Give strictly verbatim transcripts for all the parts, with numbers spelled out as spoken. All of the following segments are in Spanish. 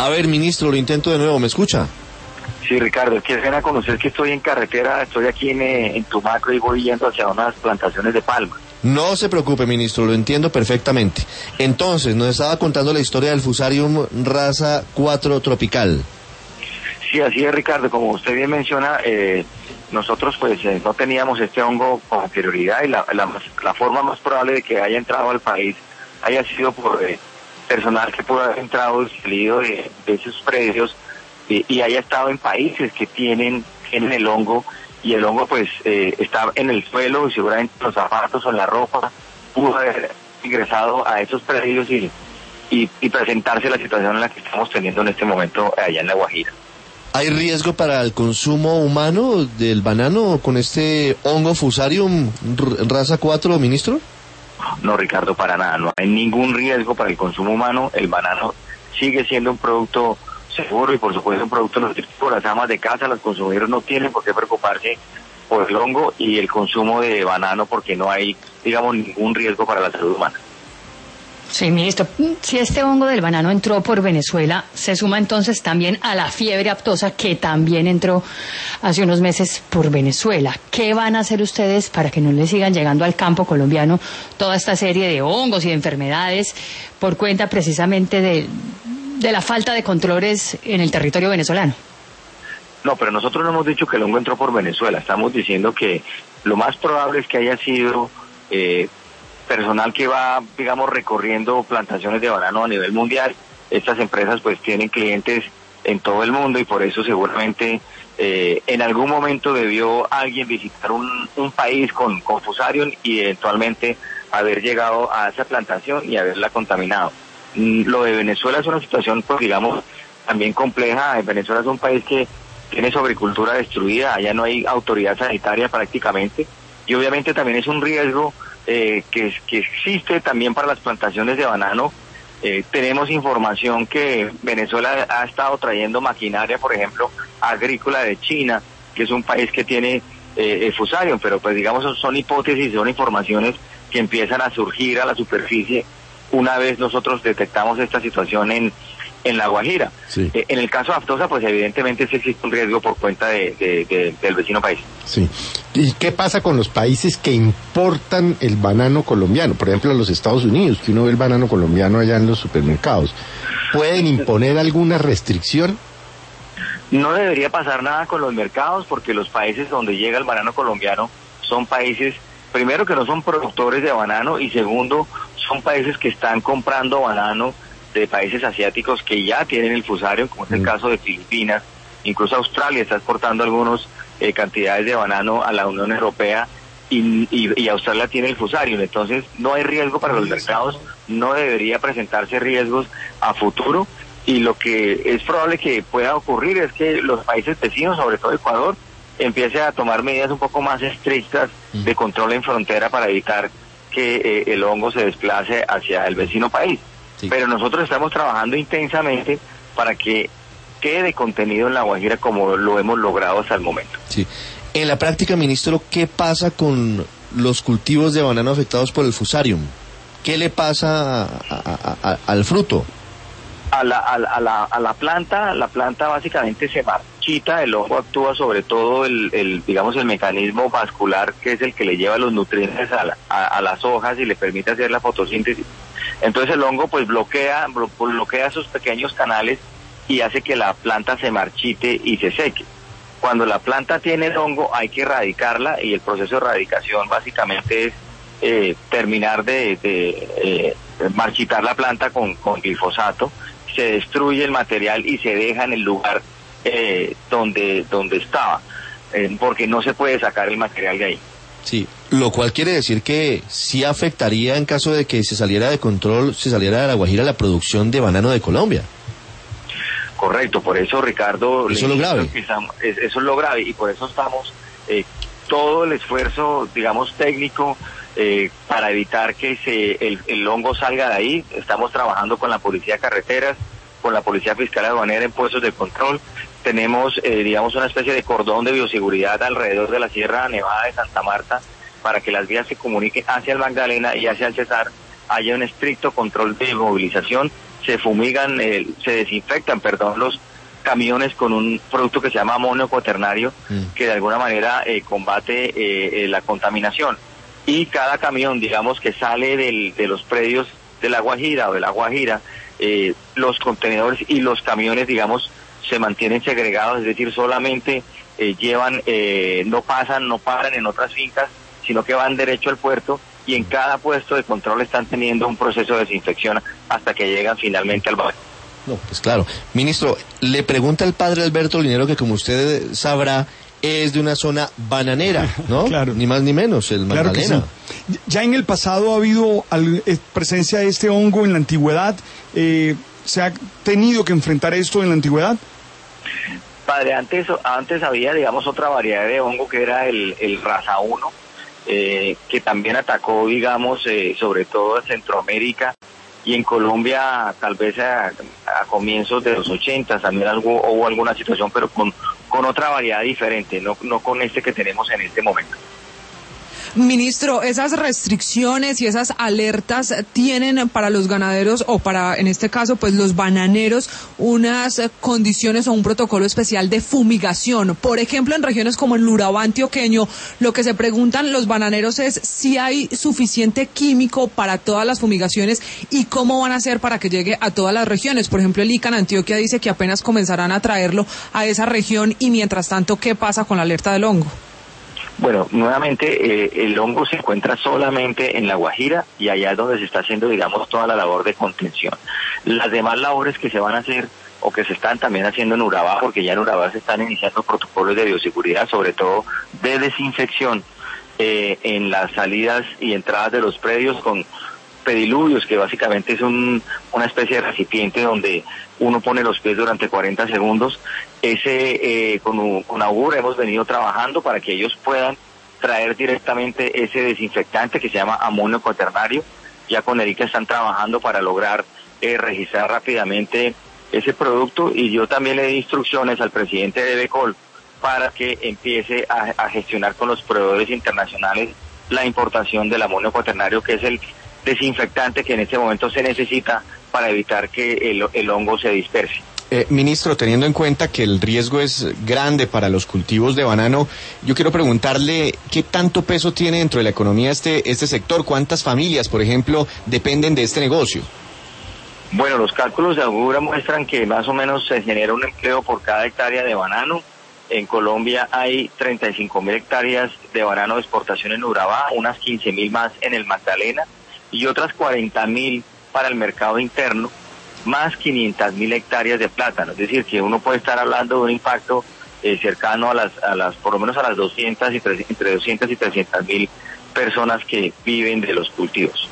A ver, ministro, lo intento de nuevo, ¿me escucha? Sí, Ricardo, es que es pena conocer que estoy en carretera, estoy aquí en, en Tumaco y voy yendo hacia unas plantaciones de palma. No se preocupe, ministro, lo entiendo perfectamente. Entonces, nos estaba contando la historia del Fusarium raza cuatro tropical. Sí, así es, Ricardo, como usted bien menciona, eh, nosotros pues eh, no teníamos este hongo con anterioridad y la, la, la forma más probable de que haya entrado al país haya sido por eh, personal que pudo haber entrado y salido de, de esos predios y, y haya estado en países que tienen, tienen el hongo, y el hongo pues eh, está en el suelo y seguramente en los zapatos o en la ropa, pudo haber ingresado a esos predios y, y, y presentarse la situación en la que estamos teniendo en este momento allá en La Guajira. ¿Hay riesgo para el consumo humano del banano con este hongo Fusarium raza cuatro, ministro? No, Ricardo, para nada, no hay ningún riesgo para el consumo humano. El banano sigue siendo un producto seguro y por supuesto un producto nutritivo. Las amas de casa, los consumidores no tienen por qué preocuparse por el hongo y el consumo de banano porque no hay, digamos, ningún riesgo para la salud humana. Sí, ministro, si este hongo del banano entró por Venezuela, se suma entonces también a la fiebre aftosa que también entró hace unos meses por Venezuela. ¿Qué van a hacer ustedes para que no le sigan llegando al campo colombiano toda esta serie de hongos y de enfermedades por cuenta precisamente de, de la falta de controles en el territorio venezolano? No, pero nosotros no hemos dicho que el hongo entró por Venezuela, estamos diciendo que lo más probable es que haya sido Eh, personal que va, digamos, recorriendo plantaciones de banano a nivel mundial. Estas empresas pues tienen clientes en todo el mundo y por eso seguramente eh, en algún momento debió alguien visitar un, un país con, con Fusarium y eventualmente haber llegado a esa plantación y haberla contaminado. Mm, lo de Venezuela es una situación pues digamos también compleja. En Venezuela es un país que tiene su agricultura destruida, allá no hay autoridad sanitaria prácticamente y obviamente también es un riesgo Eh, que, que existe también para las plantaciones de banano. Eh, tenemos información que Venezuela ha estado trayendo maquinaria, por ejemplo, agrícola de China, que es un país que tiene eh, el Fusarium, pero pues digamos son hipótesis, son informaciones que empiezan a surgir a la superficie una vez nosotros detectamos esta situación en en La Guajira. Sí. Eh, en el caso de aftosa, pues evidentemente sí existe un riesgo por cuenta de, de, de, del vecino país. Sí. ¿Y qué pasa con los países que importan el banano colombiano? Por ejemplo, los Estados Unidos, que uno ve el banano colombiano allá en los supermercados. ¿Pueden imponer alguna restricción? No debería pasar nada con los mercados porque los países donde llega el banano colombiano son países, primero que no son productores de banano y segundo, son países que están comprando banano de países asiáticos que ya tienen el Fusarium, como es el caso de Filipinas, incluso Australia está exportando algunas eh, cantidades de banano a la Unión Europea y, y, y Australia tiene el Fusarium, entonces no hay riesgo para los mercados, no debería presentarse riesgos a futuro y lo que es probable que pueda ocurrir es que los países vecinos, sobre todo Ecuador, empiece a tomar medidas un poco más estrictas de control en frontera para evitar que eh, el hongo se desplace hacia el vecino país. Sí. Pero nosotros estamos trabajando intensamente para que quede contenido en La Guajira como lo hemos logrado hasta el momento. Sí. En la práctica, ministro, ¿qué pasa con los cultivos de banano afectados por el Fusarium? ¿Qué le pasa a, a, a, al fruto? A la, a, la, a, la, a la planta, la planta básicamente se marchita, el hongo actúa sobre todo el, el digamos el mecanismo vascular que es el que le lleva los nutrientes a, la, a, a las hojas y le permite hacer la fotosíntesis. Entonces el hongo pues bloquea, bloquea esos pequeños canales y hace que la planta se marchite y se seque. Cuando la planta tiene el hongo hay que erradicarla y el proceso de erradicación básicamente es eh, terminar de, de eh, marchitar la planta con, con glifosato, se destruye el material y se deja en el lugar eh, donde, donde estaba, eh, porque no se puede sacar el material de ahí. Sí, lo cual quiere decir que sí afectaría en caso de que se saliera de control, se saliera de La Guajira la producción de banano de Colombia. Correcto, por eso Ricardo... Eso es lo grave. Estamos, es, eso es lo grave y por eso estamos, eh, todo el esfuerzo, digamos, técnico eh, para evitar que se, el, el hongo salga de ahí. Estamos trabajando con la Policía de Carreteras, con la Policía Fiscal Aduanera en puestos de control. Tenemos, eh, digamos, una especie de cordón de bioseguridad alrededor de la Sierra Nevada de Santa Marta para que las vías se comuniquen hacia el Magdalena y hacia el Cesar, haya un estricto control de movilización se fumigan, eh, se desinfectan, perdón, los camiones con un producto que se llama amonio cuaternario, mm. que de alguna manera eh, combate eh, eh, la contaminación. Y cada camión, digamos, que sale del, de los predios de La Guajira o de La Guajira, eh, los contenedores y los camiones, digamos, se mantienen segregados, es decir, solamente eh, llevan, eh, no pasan, no paran en otras fincas, sino que van derecho al puerto, y en cada puesto de control están teniendo un proceso de desinfección hasta que llegan finalmente al barrio. No, pues claro. Ministro, le pregunta el padre Alberto Linero, que como usted sabrá, es de una zona bananera, ¿no? Claro. Ni más ni menos, el claro Magdalena. Que sí. Ya en el pasado ha habido al, eh, presencia de este hongo en la antigüedad. Eh, ¿Se ha tenido que enfrentar esto en la antigüedad? Padre, antes antes había, digamos, otra variedad de hongo que era el, el raza uno, eh, que también atacó, digamos, eh, sobre todo en Centroamérica. Y en Colombia, tal vez a, a comienzos de los ochenta, también algo, hubo alguna situación, pero con, con otra variedad diferente, no, no con este que tenemos en este momento. Ministro, ¿esas restricciones y esas alertas tienen para los ganaderos o para, en este caso, pues los bananeros, unas condiciones o un protocolo especial de fumigación? Por ejemplo, en regiones como el Urabá antioqueño, lo que se preguntan los bananeros es si hay suficiente químico para todas las fumigaciones y cómo van a hacer para que llegue a todas las regiones. Por ejemplo, el I C A en Antioquia dice que apenas comenzarán a traerlo a esa región, y mientras tanto, ¿qué pasa con la alerta del hongo? Bueno, nuevamente, eh, el hongo se encuentra solamente en La Guajira, y allá es donde se está haciendo, digamos, toda la labor de contención. Las demás labores que se van a hacer o que se están también haciendo en Urabá, porque ya en Urabá se están iniciando protocolos de bioseguridad, sobre todo de desinfección eh, en las salidas y entradas de los predios con pediluvios, que básicamente es un, una especie de recipiente donde uno pone los pies durante cuarenta segundos. Ese, eh, con, con Augur hemos venido trabajando para que ellos puedan traer directamente ese desinfectante que se llama amonio cuaternario. Ya con Erika están trabajando para lograr eh, registrar rápidamente ese producto, y yo también le di instrucciones al presidente de Becol para que empiece a, a gestionar con los proveedores internacionales la importación del amonio cuaternario, que es el desinfectante que en este momento se necesita para evitar que el, el hongo se disperse. Eh, ministro, teniendo en cuenta que el riesgo es grande para los cultivos de banano, yo quiero preguntarle qué tanto peso tiene dentro de la economía este, este sector, cuántas familias, por ejemplo, dependen de este negocio. Bueno, los cálculos de Augura muestran que más o menos se genera un empleo por cada hectárea de banano. En Colombia hay treinta y cinco mil hectáreas de banano de exportación en Urabá, unas quince mil más en el Magdalena, y otras cuarenta mil para el mercado interno, más quinientas mil hectáreas de plátano. Es decir, que uno puede estar hablando de un impacto eh, cercano a las, a las, por lo menos a las doscientas y tres, entre doscientas y trescientas mil personas que viven de los cultivos.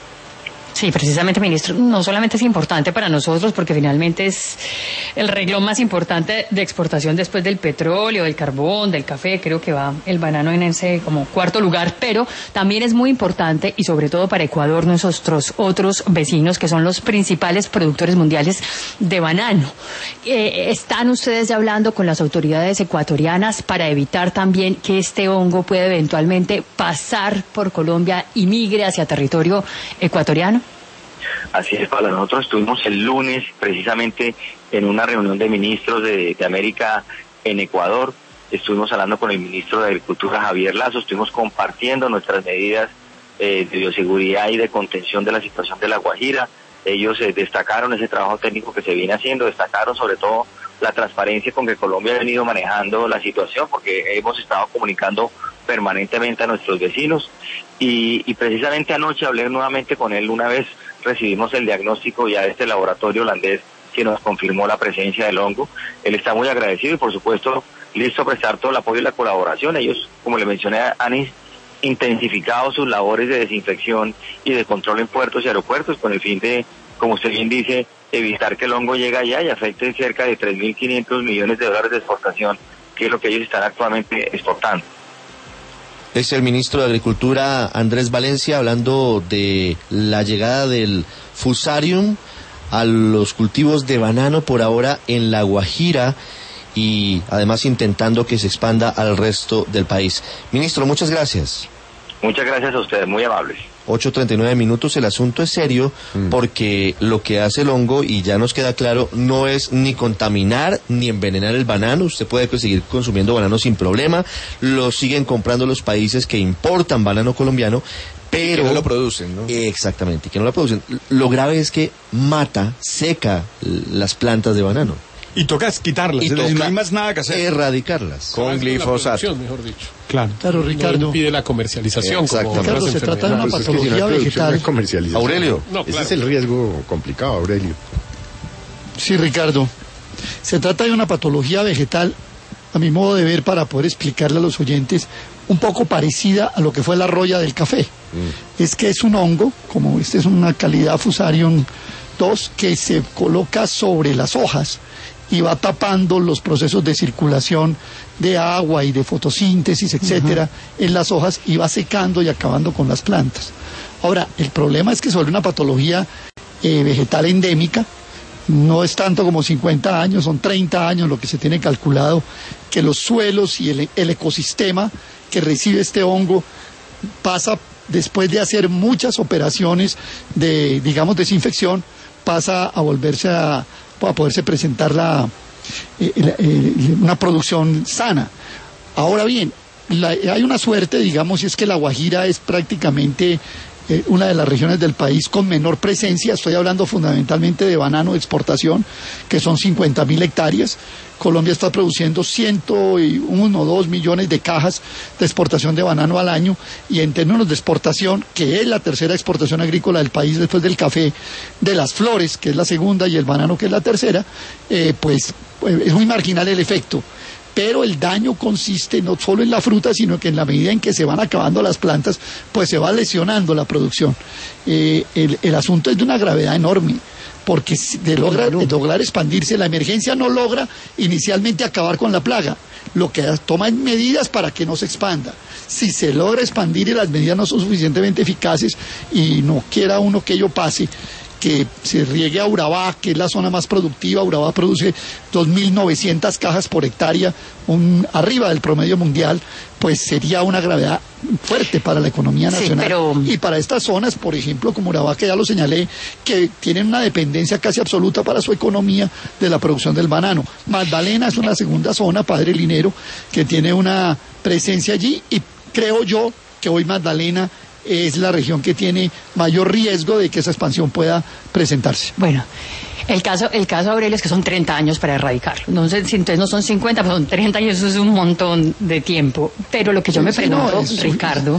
Sí, precisamente, ministro, no solamente es importante para nosotros, porque finalmente es el renglón más importante de exportación después del petróleo, del carbón, del café. Creo que va el banano en ese como cuarto lugar, pero también es muy importante, y sobre todo para Ecuador, nuestros otros vecinos, que son los principales productores mundiales de banano. Eh, ¿Están ustedes ya hablando con las autoridades ecuatorianas para evitar también que este hongo pueda eventualmente pasar por Colombia y migre hacia territorio ecuatoriano? Así es, Paula. Nosotros estuvimos el lunes precisamente en una reunión de ministros de, de América en Ecuador. Estuvimos hablando con el ministro de Agricultura, Javier Lazo, estuvimos compartiendo nuestras medidas eh, de bioseguridad y de contención de la situación de La Guajira. Ellos eh, destacaron ese trabajo técnico que se viene haciendo, destacaron sobre todo la transparencia con que Colombia ha venido manejando la situación, porque hemos estado comunicando permanentemente a nuestros vecinos, y, y precisamente anoche hablé nuevamente con él. Una vez recibimos el diagnóstico ya de este laboratorio holandés que nos confirmó la presencia del hongo. Él está muy agradecido y, por supuesto, listo a prestar todo el apoyo y la colaboración. Ellos, como le mencioné, han intensificado sus labores de desinfección y de control en puertos y aeropuertos con el fin de, como usted bien dice, evitar que el hongo llegue allá y afecte cerca de tres mil quinientos millones de dólares de exportación, que es lo que ellos están actualmente exportando. Es el ministro de Agricultura, Andrés Valencia, hablando de la llegada del Fusarium a los cultivos de banano por ahora en La Guajira, y además intentando que se expanda al resto del país. Ministro, muchas gracias. Muchas gracias a ustedes, muy amables. ocho treinta y nueve minutos. El asunto es serio mm. porque lo que hace el hongo, y ya nos queda claro, no es ni contaminar ni envenenar el banano. Usted puede seguir consumiendo banano sin problema. Lo siguen comprando los países que importan banano colombiano, pero... Que no lo producen, ¿no? Exactamente, que no lo producen. Lo grave es que mata, seca las plantas de banano. Y toca quitarlas, y es decir, toca no hay más nada que hacer. Erradicarlas. Con glifosato. Mejor dicho. Claro. Claro, Ricardo. No impide la comercialización. Como Ricardo, se trata de una Pues es que patología si no hay vegetal. no hay comercialización. Aurelio. No, Ese claro. es el riesgo complicado, Aurelio. Sí, Ricardo. Se trata de una patología vegetal, a mi modo de ver, para poder explicarle a los oyentes, un poco parecida a lo que fue la roya del café. Mm. Es que es un hongo, como este es una calidad Fusarium dos, que se coloca sobre las hojas y va tapando los procesos de circulación de agua y de fotosíntesis, etcétera, uh-huh. en las hojas, y va secando y acabando con las plantas. Ahora, el problema es que sobre una patología eh, vegetal endémica, no es tanto como cincuenta años, son treinta años lo que se tiene calculado, que los suelos y el, el ecosistema que recibe este hongo pasa, después de hacer muchas operaciones de, digamos, desinfección, pasa a volverse a, a poderse presentar la, eh, la, eh, una producción sana. Ahora bien, la, hay una suerte, digamos, y es que La Guajira es prácticamente eh, una de las regiones del país con menor presencia. Estoy hablando fundamentalmente de banano de exportación, que son cincuenta mil hectáreas. Colombia está produciendo ciento uno o dos millones de cajas de exportación de banano al año, y en términos de exportación, que es la tercera exportación agrícola del país después del café, de las flores, que es la segunda, y el banano, que es la tercera, eh, pues es muy marginal el efecto. Pero el daño consiste no solo en la fruta, sino que en la medida en que se van acabando las plantas, pues se va lesionando la producción. Eh, el, el asunto es de una gravedad enorme, porque de lograr, de lograr expandirse, la emergencia no logra inicialmente acabar con la plaga, lo que toma es medidas para que no se expanda. Si se logra expandir y las medidas no son suficientemente eficaces, y no quiera uno que ello pase, que se riegue a Urabá, que es la zona más productiva. Urabá produce dos mil novecientas cajas por hectárea, un, arriba del promedio mundial, pues sería una gravedad fuerte para la economía nacional. Sí, pero... Y para estas zonas, por ejemplo, como Urabá, que ya lo señalé, que tienen una dependencia casi absoluta para su economía de la producción del banano. Magdalena es una segunda zona, Padre Linero, que tiene una presencia allí, y creo yo que hoy Magdalena es la región que tiene mayor riesgo de que esa expansión pueda presentarse. Bueno, el caso, el caso Aurelio, es que son treinta años para erradicarlo. No sé si entonces no son cincuenta, pero son treinta años, eso es un montón de tiempo. Pero lo que yo me Sí, pregunto, no, es- Ricardo,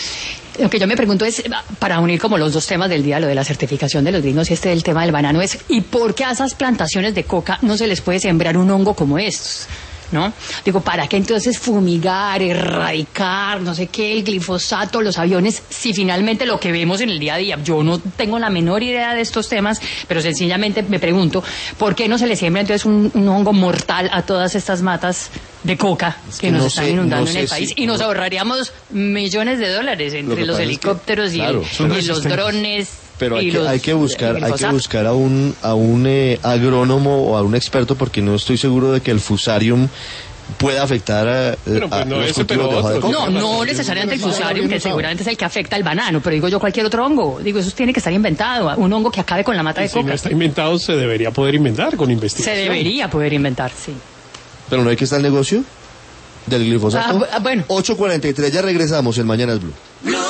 lo que yo me pregunto es, para unir como los dos temas del día, lo de la certificación de los gringos y este del tema del banano, es ¿y por qué a esas plantaciones de coca no se les puede sembrar un hongo como estos? ¿No? Digo, ¿para qué entonces fumigar, erradicar, no sé qué, el glifosato, los aviones, si finalmente lo que vemos en el día a día? Yo no tengo la menor idea de estos temas, pero sencillamente me pregunto, ¿por qué no se le siembra entonces un, un hongo mortal a todas estas matas de coca que, que nos no están sé- inundando no en sé el si- país? Y nos ahorraríamos millones de dólares entre que los pasa es que, helicópteros y, claro, el- son y los resistentes. drones. Pero hay y que, los- hay que buscar, el hay que glifosato. buscar a un a un eh, agrónomo o a un experto, porque no estoy seguro de que el fusarium pueda afectar a, Bueno, pues a no los ese, cultivos pero de hoja de otros. coca. No, no necesariamente el fusarium, que seguramente es el que afecta al banano, pero digo yo cualquier otro hongo. Digo, eso tiene que estar inventado, un hongo que acabe con la mata Y de si no coca. está inventado, se debería poder inventar con Se investigación. debería poder inventar, sí. Pero no hay que estar el negocio del glifosato. Ah, bu- ah, bueno. ocho cuarenta y tres, ya regresamos en Mañanas Blue.